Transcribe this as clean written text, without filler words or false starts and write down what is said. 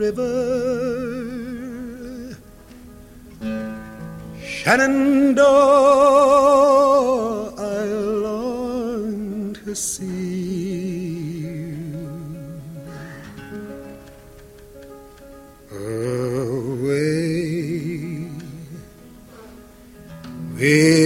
river, Shenandoah, I long to see you. Away, away